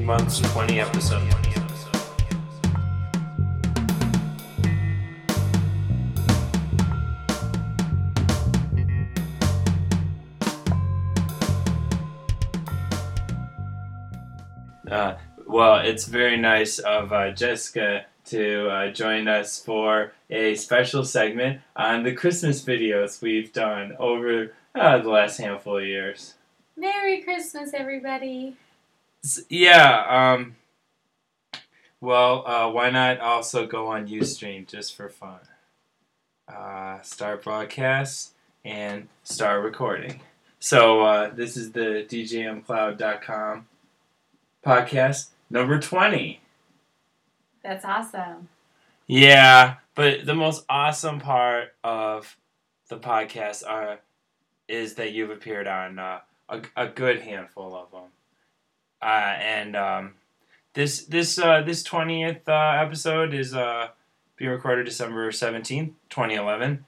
months, 20 episodes. Well, it's very nice of Jessica to join us for a special segment on the Christmas videos we've done over the last handful of years. Merry Christmas, everybody! Yeah, why not also go on Ustream just for fun? Start broadcast and start recording. So this is the DJMcloud.com podcast number 20. That's awesome. Yeah, but the most awesome part of the podcast is that you've appeared on a good handful of them. This 20th episode is being recorded December 17th, 2011.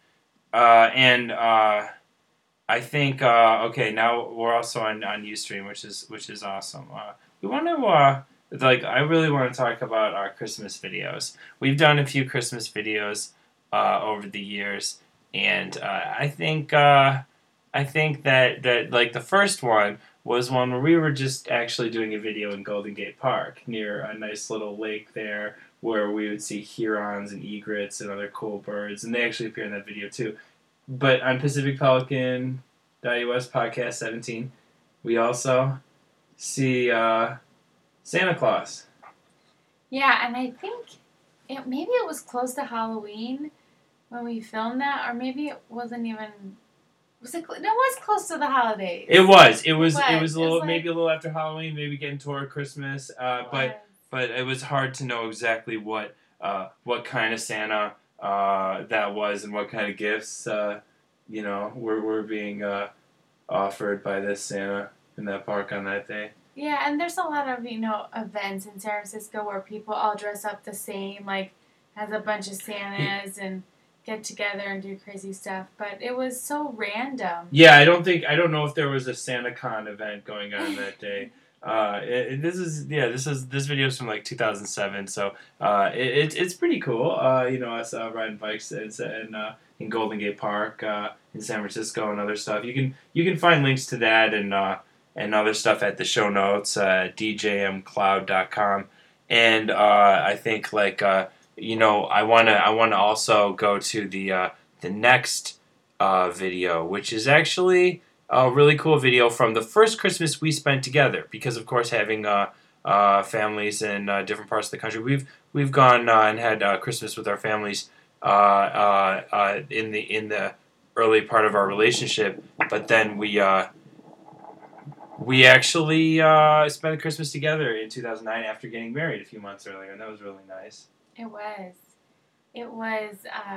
I think okay, now we're also on Ustream, which is awesome. We want to I really want to talk about our Christmas videos. We've done a few Christmas videos over the years, and I think that like the first one was one where we were just actually doing a video in Golden Gate Park near a nice little lake there where we would see herons and egrets and other cool birds, and they actually appear in that video too. But on Pacific Pelican .us podcast 17, we also see Santa Claus. Yeah, and I think maybe it was close to Halloween when we filmed that, or maybe it wasn't even. Was it? It was close to the holidays. It was a little, like, maybe a little after Halloween, maybe getting toward Christmas. But it was hard to know exactly what kind of Santa that was and what kind of gifts were being offered by this Santa in that park on that day. Yeah, and there's a lot of events in San Francisco where people all dress up the same, like has a bunch of Santas and get together and do crazy stuff. But it was so random. Yeah, I don't know if there was a SantaCon event going on that day. This video is from like 2007, so it's pretty cool. Us riding bikes in Golden Gate Park in San Francisco and other stuff. You can find links to that and other stuff at the show notes, djmcloud.com. And I think I want to also go to the next video, which is actually a really cool video from the first Christmas we spent together. Because of course, having families in different parts of the country, we've gone and had Christmas with our families in the early part of our relationship, but then we actually spent Christmas together in 2009 after getting married a few months earlier, and that was really nice. It was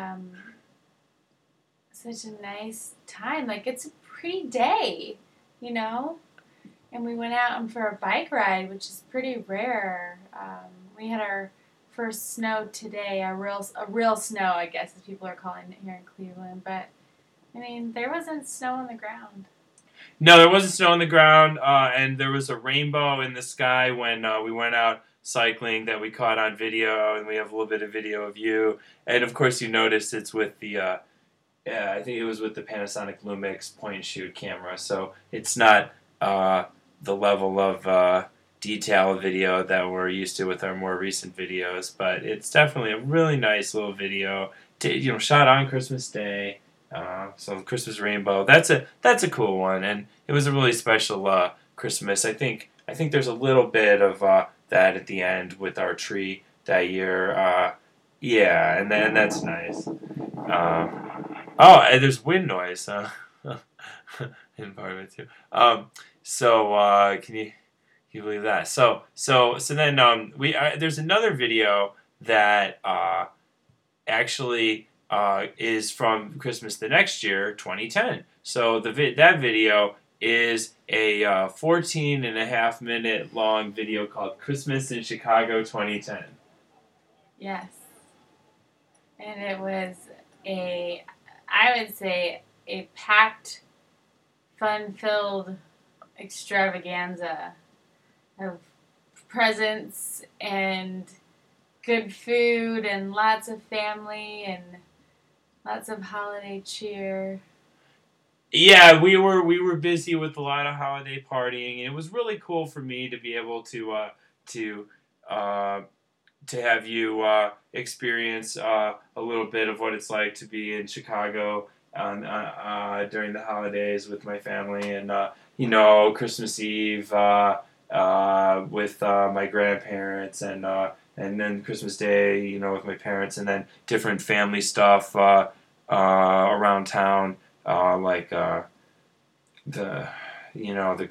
such a nice time. Like, it's a pretty day, And we went out for a bike ride, which is pretty rare. We had our first snow today, a real snow, I guess, as people are calling it here in Cleveland. But, there wasn't snow on the ground. No, there wasn't snow on the ground, and there was a rainbow in the sky when we went out cycling that we caught on video, and we have a little bit of video of you. And of course, you noticed it's with the, I think it was with the Panasonic Lumix point-and-shoot camera, so it's not the level of detail video that we're used to with our more recent videos, but it's definitely a really nice little video, shot on Christmas Day. So Christmas rainbow, that's a cool one, and it was a really special Christmas. I think there's a little bit of that at the end with our tree that year. And that's nice. And there's wind noise in part of it too. Can you believe that? So then there's another video that actually is from Christmas the next year, 2010. So that video is a 14 and a half minute long video called Christmas in Chicago 2010. Yes. And it was I would say, a packed, fun-filled extravaganza of presents and good food and lots of family and lots of holiday cheer. Yeah, we were busy with a lot of holiday partying, and it was really cool for me to be able to uh, to have you experience a little bit of what it's like to be in Chicago during the holidays with my family, and Christmas Eve with my grandparents, and then Christmas Day, with my parents, and then different family stuff around town, like the the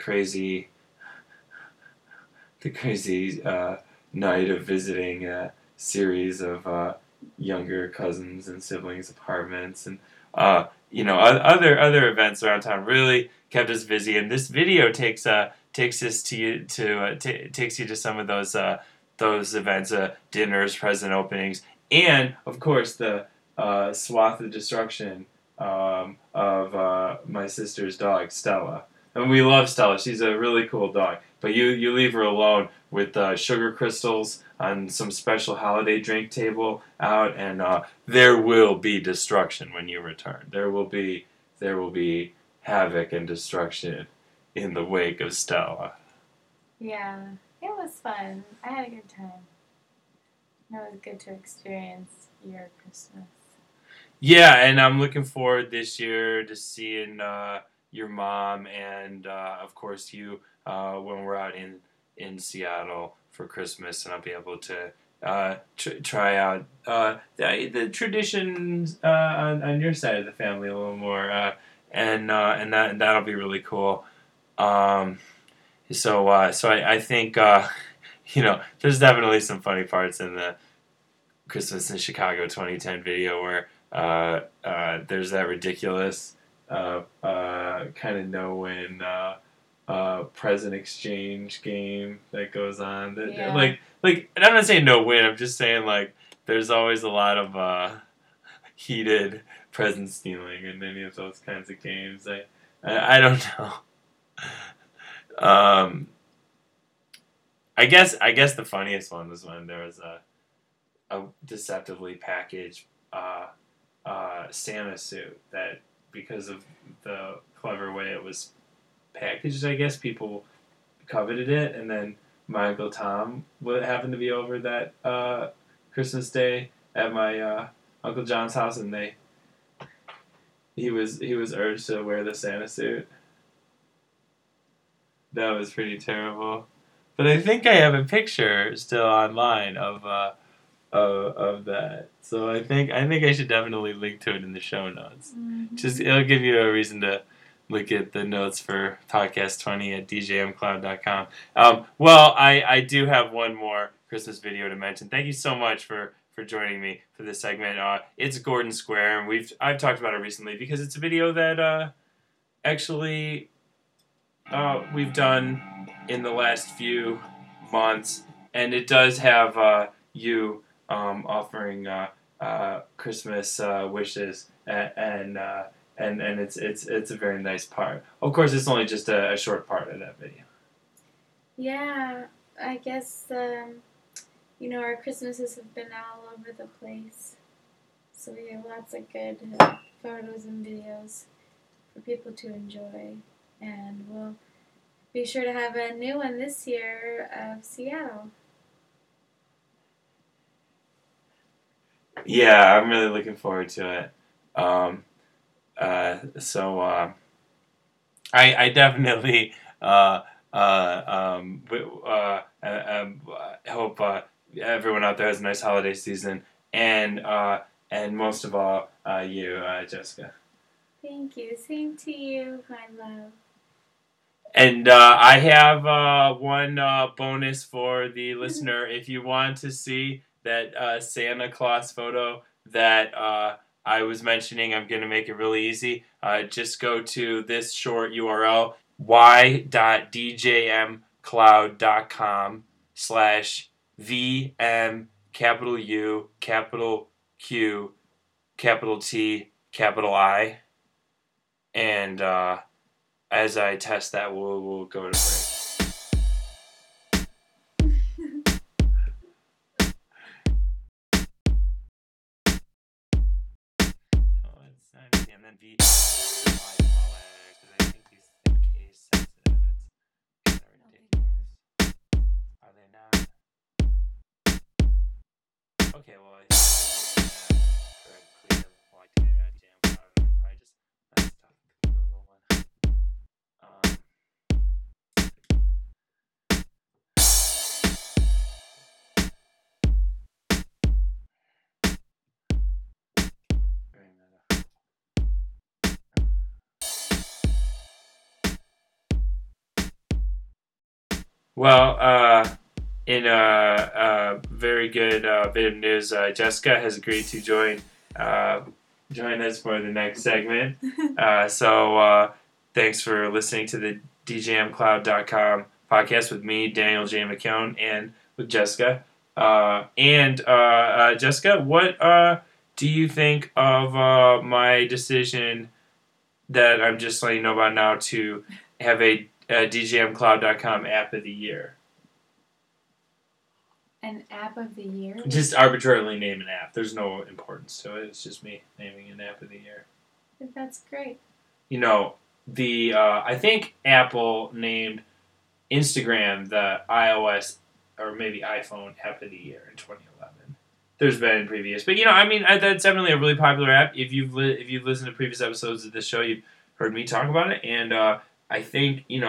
crazy night of visiting a series of younger cousins and siblings apartments, and other events around town really kept us busy. And this video takes us to you takes you to some of those events, dinners, present openings, and of course the swath of destruction of my sister's dog Stella. And we love Stella. She's a really cool dog. But you leave her alone with sugar crystals on some special holiday drink table out, and there will be destruction when you return. There will be havoc and destruction in the wake of Stella. Yeah, it was fun. I had a good time. It was good to experience your Christmas. Yeah, and I'm looking forward this year to seeing your mom and of course you when we're out in Seattle for Christmas, and I'll be able to try out the traditions on your side of the family a little more, and that'll be really cool. Um, so I think there's definitely some funny parts in the Christmas in Chicago 2010 video where there's that ridiculous kind of know-when present exchange game that goes on. Yeah. Like, and I'm not saying no-win. I'm just saying like there's always a lot of heated present stealing in any of those kinds of games. I don't know. I guess the funniest one was when there was a deceptively packaged Santa suit that, because of the clever way it was packaged, I guess people coveted it, and then my Uncle Tom happened to be over that Christmas Day at my Uncle John's house, and he was urged to wear the Santa suit. That was pretty terrible. But I think I have a picture still online of that. So I think I should definitely link to it in the show notes. Mm-hmm. Just it'll give you a reason to look at the notes for podcast 20 at djmcloud.com. Well, I do have one more Christmas video to mention. Thank you so much for joining me for this segment. It's Gordon Square, and I've talked about it recently because it's a video that actually we've done in the last few months, and it does have you offering Christmas wishes, and it's a very nice part. Of course, it's only just a short part of that video. Yeah, I guess our Christmases have been all over the place, so we have lots of good photos and videos for people to enjoy, and we'll be sure to have a new one this year of Seattle. Yeah, I'm really looking forward to it. I definitely hope everyone out there has a nice holiday season, and most of all, you, Jessica. Thank you. Same to you, my love. And I have one bonus for the listener. If you want to see that Santa Claus photo that I was mentioning, I'm going to make it really easy. Just go to this short URL, y.djmcloud.com/VM capital U capital Q capital T capital I, and as I test that, we'll go to break. C, and then V small letters, because I think these in case sensitive. It's kind of ridiculous. Are they not? Okay, well, I correctly like to that jam cloud, and I just messed up the little one. Very meta. Well, in a very good bit of news, Jessica has agreed to join us for the next segment. So thanks for listening to the DJMcloud.com podcast with me, Daniel J. McKeown, and with Jessica. Jessica, what do you think of my decision that I'm just letting you know about now to have a DJMcloud.com app of the year? An app of the year? Just arbitrarily name an app. There's no importance to it. It's just me naming an app of the year. That's great. You know, I think Apple named Instagram the iOS or maybe iPhone app of the year in 2011. There's been previous, but that's definitely a really popular app. If you've listened to previous episodes of this show, you've heard me talk about it, and I think a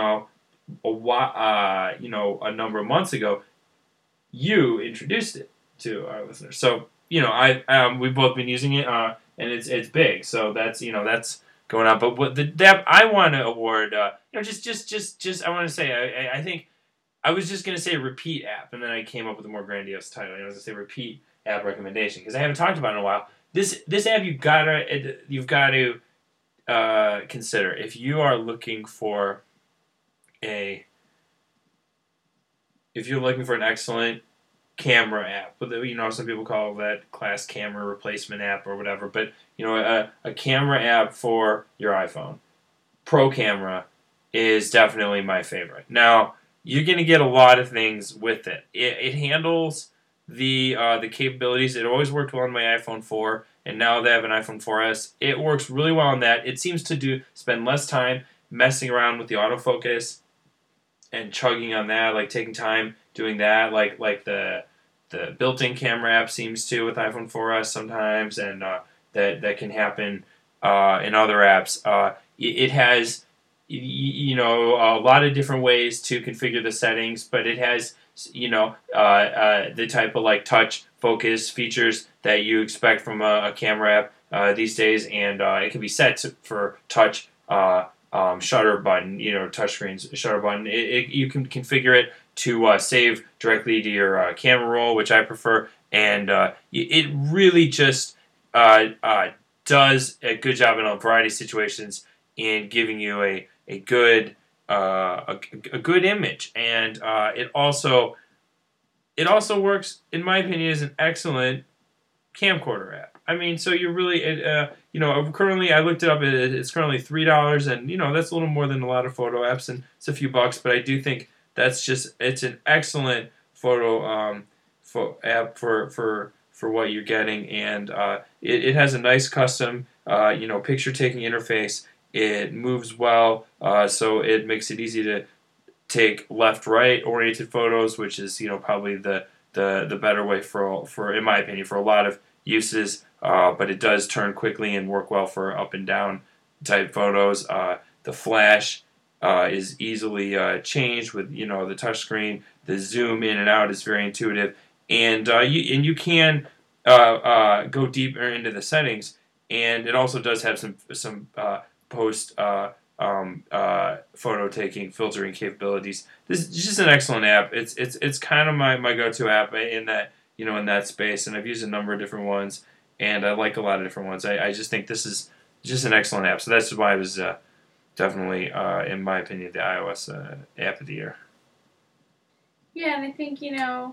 number of months ago, you introduced it to our listeners. So we've both been using it, and it's big. So that's going on. But what the app I want to award, just I want to say I think I was just gonna say repeat app, and then I came up with a more grandiose title. I was gonna say repeat app recommendation because I haven't talked about it in a while. This app you've got to consider if you are looking for an excellent camera app. Some people call that class camera replacement app or whatever. But a camera app for your iPhone, Pro Camera, is definitely my favorite. Now you're gonna get a lot of things with it. It handles the capabilities. It always worked well on my iPhone 4, and now they have an iPhone 4S. It works really well on that. It seems to spend less time messing around with the autofocus and chugging on that, like taking time doing that, like the built-in camera app seems to with iPhone 4S sometimes, and that can happen in other apps. It has a lot of different ways to configure the settings, but it has the type of touch focus features that you expect from a camera app these days, and it can be set for touch shutter button, touchscreen's shutter button. You can configure it to save directly to your camera roll, which I prefer, and it really just does a good job in a variety of situations in giving you a good good image, and it also works, in my opinion, as an excellent camcorder app. I mean, so you're really, currently I looked it up. It's currently $3, and that's a little more than a lot of photo apps, and it's a few bucks. But I do think it's an excellent photo app for what you're getting, and it has a nice custom picture taking interface. It moves well, so it makes it easy to take left-right oriented photos, which is probably the better way for in my opinion for a lot of uses. But it does turn quickly and work well for up and down type photos. The flash is easily changed with the touchscreen. The zoom in and out is very intuitive, and you can go deeper into the settings. And it also does have some post photo taking filtering capabilities. This is just an excellent app. It's kind of my go-to app in that in that space, and I've used a number of different ones, and I like a lot of different ones. I just think this is just an excellent app. So that's why it was definitely, in my opinion, the iOS app of the year. Yeah, and I think $3.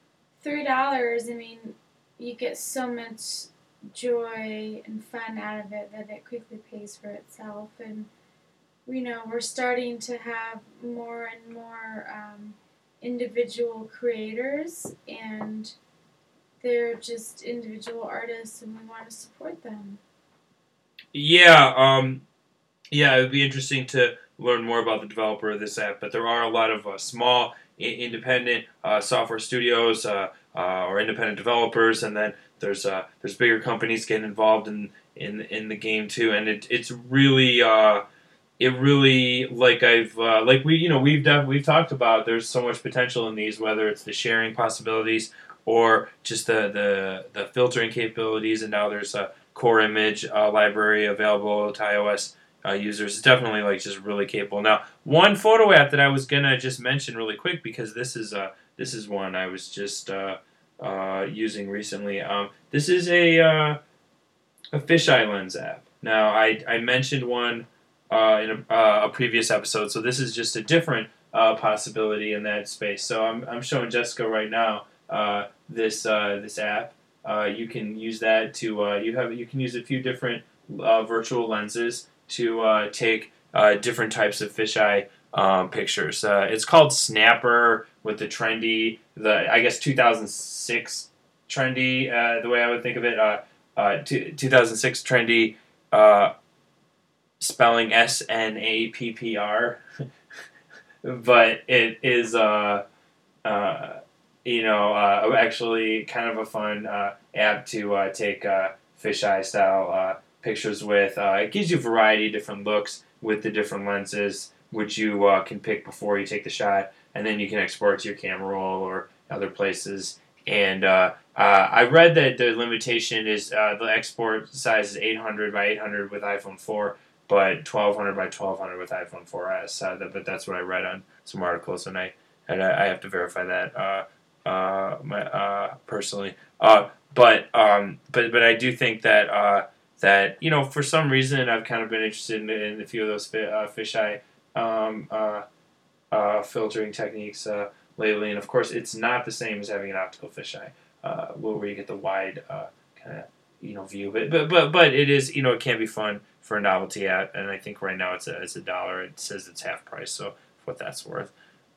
I mean, you get so much joy and fun out of it that it quickly pays for itself, and we're starting to have more and more individual creators, and they're just individual artists, and we want to support them. Yeah, yeah, it would be interesting to learn more about the developer of this app, but there are a lot of small, independent software studios or independent developers, and then there's bigger companies getting involved in the game too, and it's really it really like I've like we we've talked about. There's so much potential in these, whether it's the sharing possibilities or just the filtering capabilities, and now there's a core image library available to iOS users. It's definitely like just really capable. Now, one photo app that I was gonna just mention really quick because this is one I was just using recently. This is a fisheye lens app. Now, I mentioned one in a previous episode, so this is just a different possibility in that space. So I'm showing Jessica right now this app. You can use that to you can use a few different virtual lenses to take different types of fisheye pictures. It's called Snapper with the I guess 2006 trendy the way I would think of it. 2006 trendy spelling SNAPPR, but it is actually kind of a fun app to take fisheye style pictures with. It gives you a variety of different looks with the different lenses, which you can pick before you take the shot, and then you can export to your camera roll or other places. And I read that the limitation is the export size is 800 by 800 with iPhone 4, but 1200 by 1200 with iPhone 4S. But that's what I read on some articles, and I have to verify that personally. But I do think that that for some reason I've kind of been interested in a few of those fisheye filtering techniques lately, and of course it's not the same as having an optical fisheye, where you get the wide kind of view. But it is it can be fun for a novelty app, and I think right now it's $1. It says it's half price, so for what that's worth.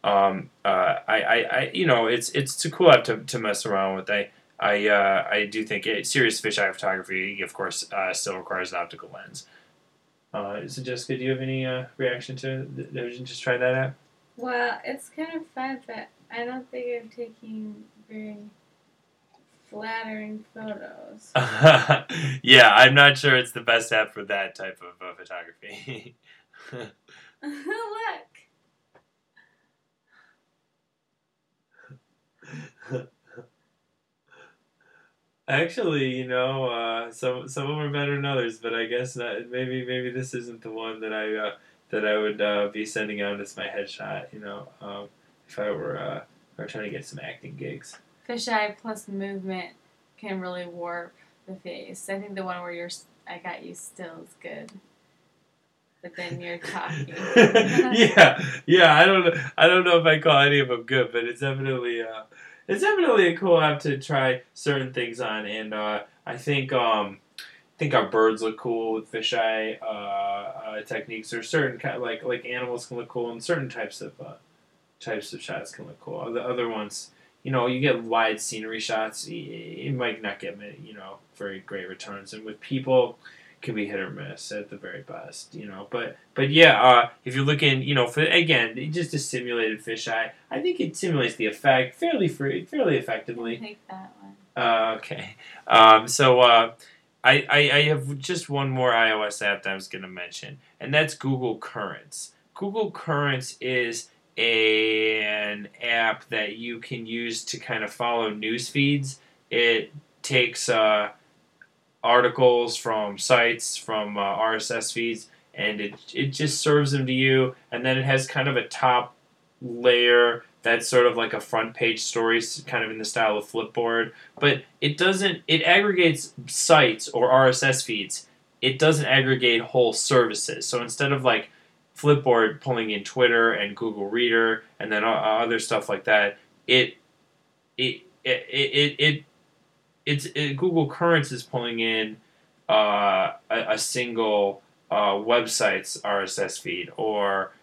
It's a cool app to mess around with. I do think serious fisheye photography, of course, still requires an optical lens. So Jessica, do you have any reaction to just try that app? Well, it's kind of fun, but I don't think I'm taking very flattering photos. Yeah, I'm not sure it's the best app for that type of photography. Look. Actually, some of them are better than others, but I guess that maybe this isn't the one that I would be sending out as my headshot. If I were trying to get some acting gigs. Fisheye plus movement can really warp the face. I think the one where I got you still is good, but then you're talking. yeah. I don't know if I call any of them good, but it's definitely a cool app to try certain things on, and I think our birds look cool with fisheye techniques. There's certain kind of like animals can look cool, and certain types of shots can look cool. The other ones, you get wide scenery shots, you might not get very great returns, and with people, it can be hit or miss at the very best. But yeah, if you're looking, for again just a simulated fisheye, I think it simulates the effect fairly effectively. I'll take that one. Okay, so I have just one more iOS app that I was going to mention, and that's Google Currents. Google Currents is an app that you can use to kind of follow news feeds. It takes articles from sites, from RSS feeds, and it just serves them to you. And then it has kind of a top layer that's sort of like a front page story, kind of in the style of Flipboard. But it doesn't. It aggregates sites or RSS feeds. It doesn't aggregate whole services. So instead of like Flipboard pulling in Twitter and Google Reader and then other stuff like that, Google Currents is pulling in a single website's RSS feed, or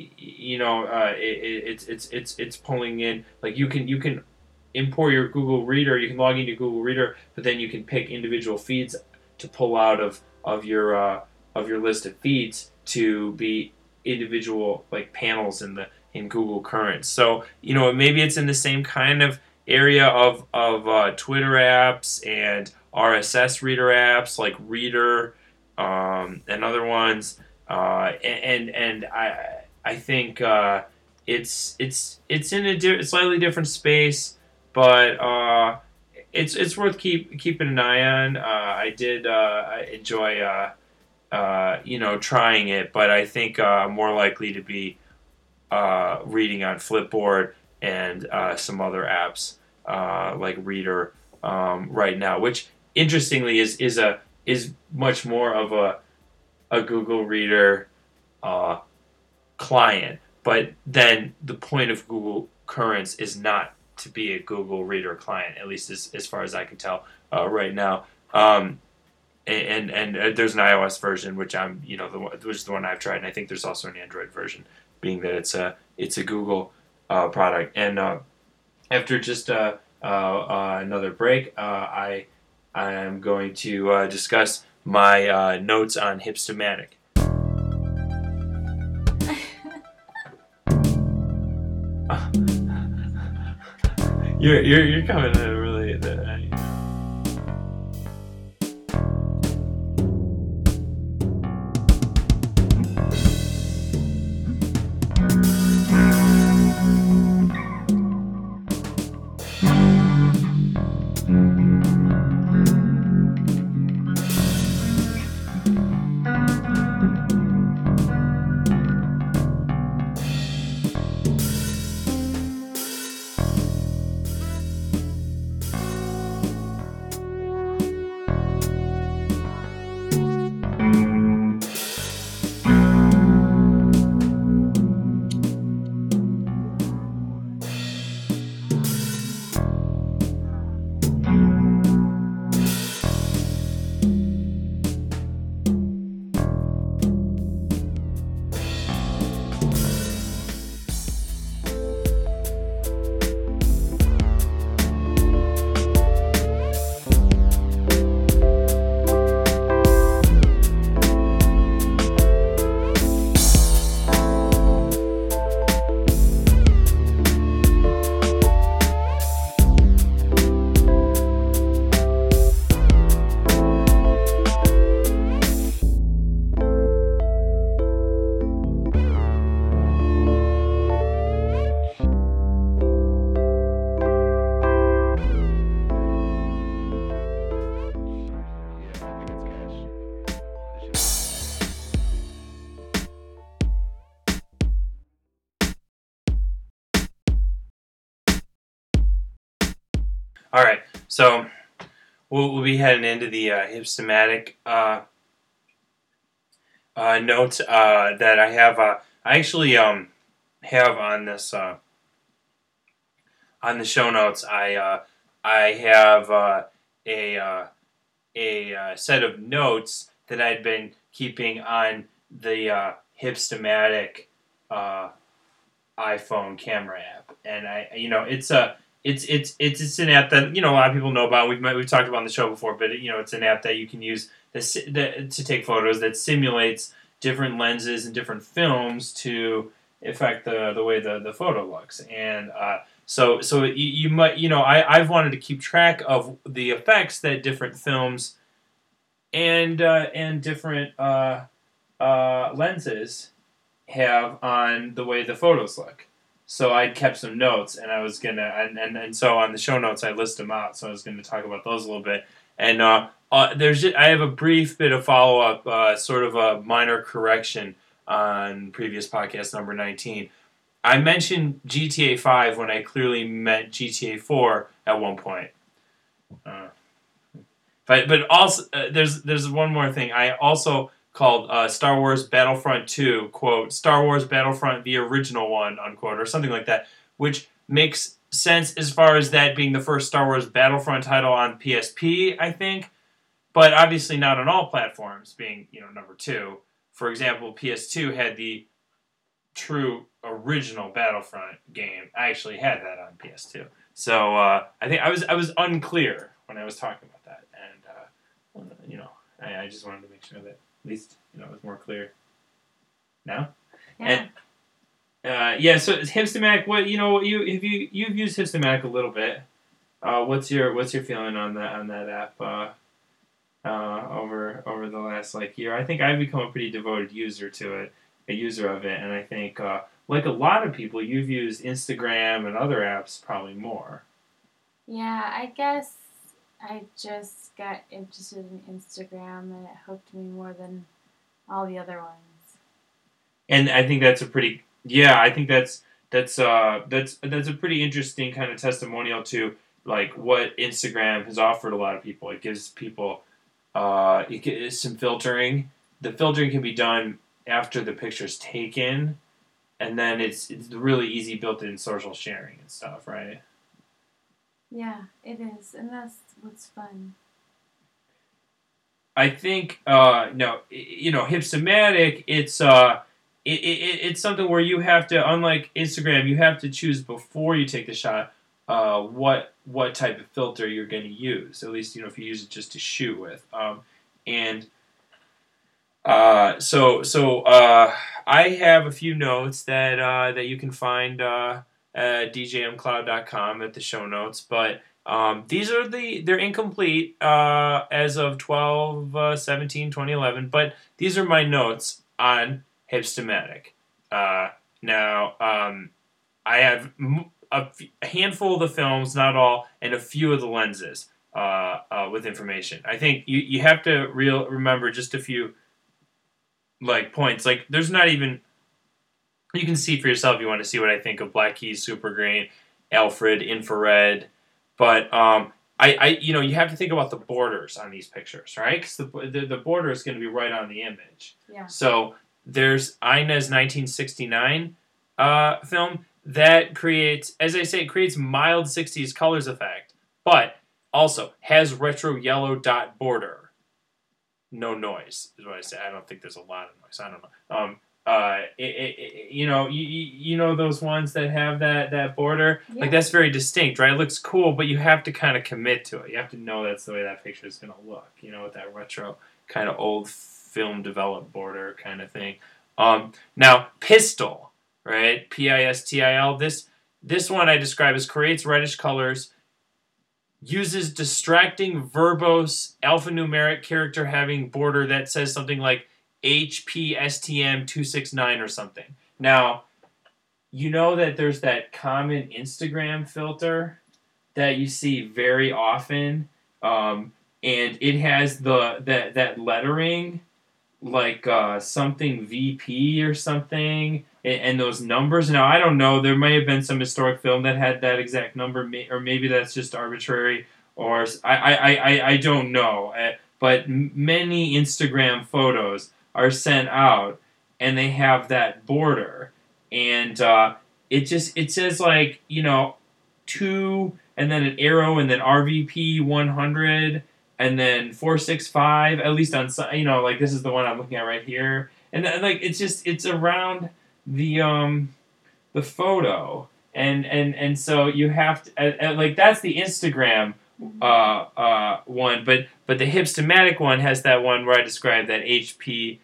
it's pulling in, like you can import your Google Reader. You can log into Google Reader, but then you can pick individual feeds to pull out of of your list of feeds to be individual like panels in Google Currents. So maybe it's in the same kind of area of Twitter apps and RSS reader apps like Reader and other ones. And I think it's in a slightly different space, but it's worth keeping an eye on. I did enjoy trying it, but I think I'm more likely to be reading on Flipboard and some other apps like Reader right now, which interestingly is much more of a Google Reader client. But then the point of Google Currents is not to be a Google Reader client, at least as far as I can tell right now. And there's an iOS version, which which is the one I've tried, and I think there's also an Android version, being that it's a Google product. And after just another break, I am going to discuss my notes on Hipstamatic. You're coming in really. All right, so we'll be heading into the Hipstamatic notes that I have. I actually have on this on the show notes. I have a set of notes that I'd been keeping on the Hipstamatic iPhone camera app, and it's an app that a lot of people know about. We've talked about on the show before, but it's an app that you can use to take photos that simulates different lenses and different films to affect the way the photo looks. And so you might I've wanted to keep track of the effects that different films and different lenses have on the way the photos look. So I'd kept some notes, and I was gonna, and so on the show notes I list them out. So I was gonna talk about those a little bit. And I have a brief bit of follow up, sort of a minor correction on previous podcast number 19. I mentioned GTA 5 when I clearly meant GTA 4 at one point. But also there's one more thing. I also called Star Wars Battlefront 2, quote, Star Wars Battlefront, the original one, unquote, or something like that, which makes sense as far as that being the first Star Wars Battlefront title on PSP, I think, but obviously not on all platforms, being, number 2. For example, PS2 had the true original Battlefront game. I actually had that on PS2. So I think I was unclear when I was talking about that, and I just wanted to make sure that at least it was more clear. Now. Yeah. And so Hipstamatic. What you've used Hipstamatic a little bit. What's your feeling on that app? Over the last year, I think I've become a pretty devoted user of it, and I think like a lot of people, you've used Instagram and other apps probably more. Yeah, I guess I just got interested in Instagram and it hooked me more than all the other ones. And I think that's I think that's a pretty interesting kind of testimonial to what Instagram has offered a lot of people. It gives people some filtering. The filtering can be done after the picture's taken, and then it's really easy built-in social sharing and stuff, right? Yeah, it is, and that's what's fun. I think Hipstamatic. It's something where you have to, unlike Instagram, you have to choose before you take the shot what type of filter you're going to use. At least if you use it just to shoot with. I have a few notes that you can find at djmcloud.com at the show notes, but they're incomplete as of 12/17/2011, but these are my notes on Hipstamatic. Now, I have a handful of the films, not all, and a few of the lenses with information. I think you have to remember just a few points. There's not even, you can see for yourself if you want to see what I think of Black Keys, Super Grain, Alfred, Infrared, but you have to think about the borders on these pictures, right? Because the border is going to be right on the image. Yeah. So there's Ina's 1969 film that creates, as I say, it creates mild 60s colors effect, but also has retro yellow dot border. No noise is what I say. I don't think there's a lot of noise. I don't know. You know those ones that have that border? Yeah. That's very distinct, right? It looks cool, but you have to kind of commit to it. You have to know that's the way that picture is going to look, with that retro kind of old film developed border kind of thing. Now, Pistil, right? Pistil. This one I describe as creates reddish colors, uses distracting verbose alphanumeric character having border that says something like HPSTM269 or something. Now, you know that there's that common Instagram filter that you see very often, and it has that lettering something VP or something, and those numbers. Now, I don't know. There may have been some historic film that had that exact number, or maybe that's just arbitrary, or I don't know. But many Instagram photos are sent out, and they have that border, and it says 2, and then an arrow, and then RVP 100. And then 465, at least on this is the one I'm looking at right here, and it's around the photo, and so you have to that's the Instagram one, but the Hipstamatic one has that one where I described that HP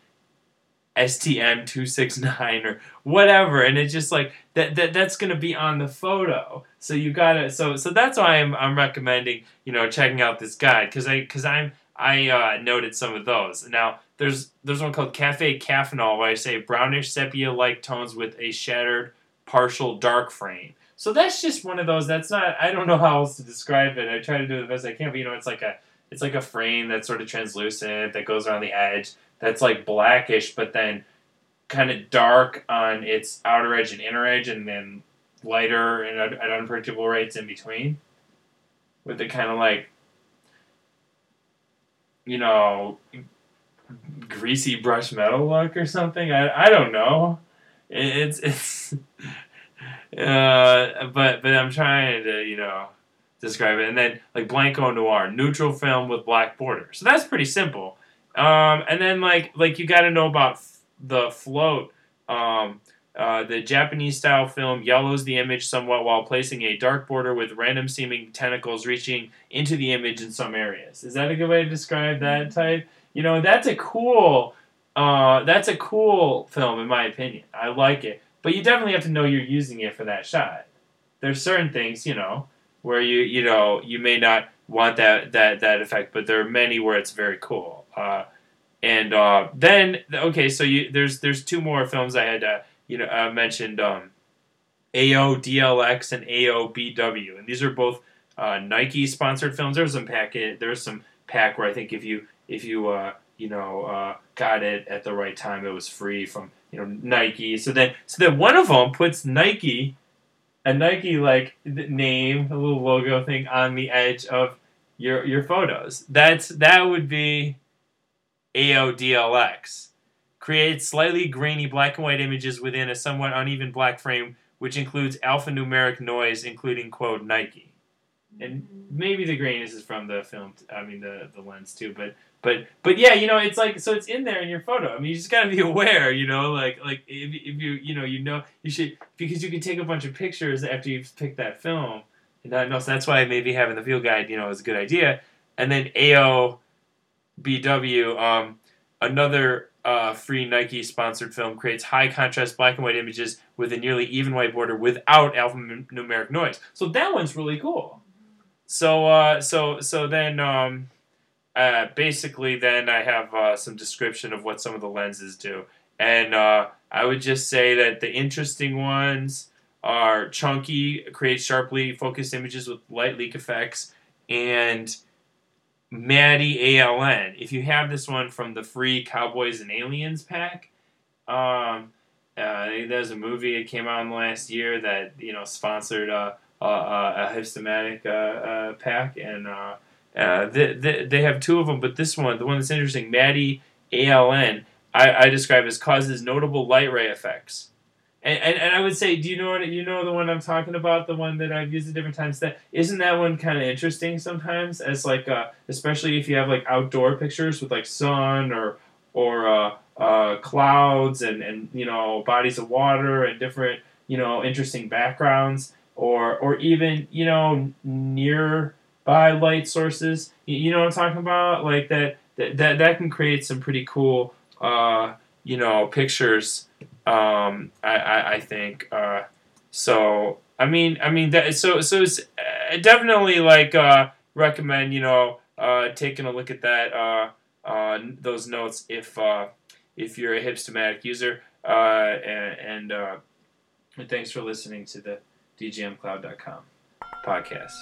STM269 or whatever, and it's just that's gonna be on the photo. So you gotta so that's why I'm recommending checking out this guide because I noted some of those. Now there's one called Cafe Caffeinol where I say brownish sepia like tones with a shattered partial dark frame. So that's just one of those. That's not, I don't know how else to describe it. I try to do the best I can, but it's like a frame that's sort of translucent that goes around the edge. That's blackish, but then kind of dark on its outer edge and inner edge, and then lighter and at unpredictable rates in between. With the kind of greasy brushed metal look or something. I don't know. It's but I'm trying to describe it. And then Blanco Noir, neutral film with black border. So that's pretty simple. And then you got to know about the float. The Japanese style film yellows the image somewhat while placing a dark border with random seeming tentacles reaching into the image in some areas. Is that a good way to describe that type? That's a cool. That's a cool film in my opinion. I like it, but you definitely have to know you're using it for that shot. There's certain things, where you may not want that effect, but there are many where it's very cool. And then okay, so there's two more films I had mentioned AODLX and AOBW, and these are both Nike sponsored films. There's some pack where I think if you got it at the right time, it was free from Nike. So then one of them puts a Nike like name, a little logo thing on the edge of your photos. That would be AODLX. Creates slightly grainy black and white images within a somewhat uneven black frame, which includes alphanumeric noise, including quote Nike. And maybe the graininess is from the film. I mean the lens too, but yeah, it's like so it's in there in your photo. I mean, you just gotta be aware, like if you should because you can take a bunch of pictures after you've picked that film, and so that's why maybe having the field guide is a good idea. And then AOBW, another free Nike sponsored film, creates high contrast black and white images with a nearly even white border without alphanumeric noise. So that one's really cool. So then basically then I have some description of what some of the lenses do, and I would just say that the interesting ones are Chunky, creates sharply focused images with light leak effects, and Maddie ALN. If you have this one from the free Cowboys and Aliens pack, there's a movie that came out last year that sponsored a Hipstamatic pack, and they have two of them. But this one, the one that's interesting, Maddie ALN, I describe as causes notable light ray effects. And I would say, do you know the one I'm talking about, the one that I've used at different times? Isn't that one kind of interesting sometimes, as like especially if you have like outdoor pictures with like sun or clouds and bodies of water and different interesting backgrounds, or even nearby light sources. You know what I'm talking about? Like that can create some pretty cool pictures. I think so. I mean that so it's definitely like recommend taking a look at that those notes if you're a Hipstamatic user and thanks for listening to the DJMcloud.com podcast.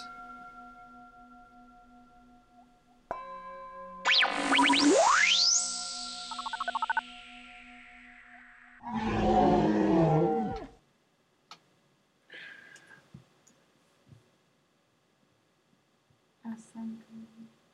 Awesome.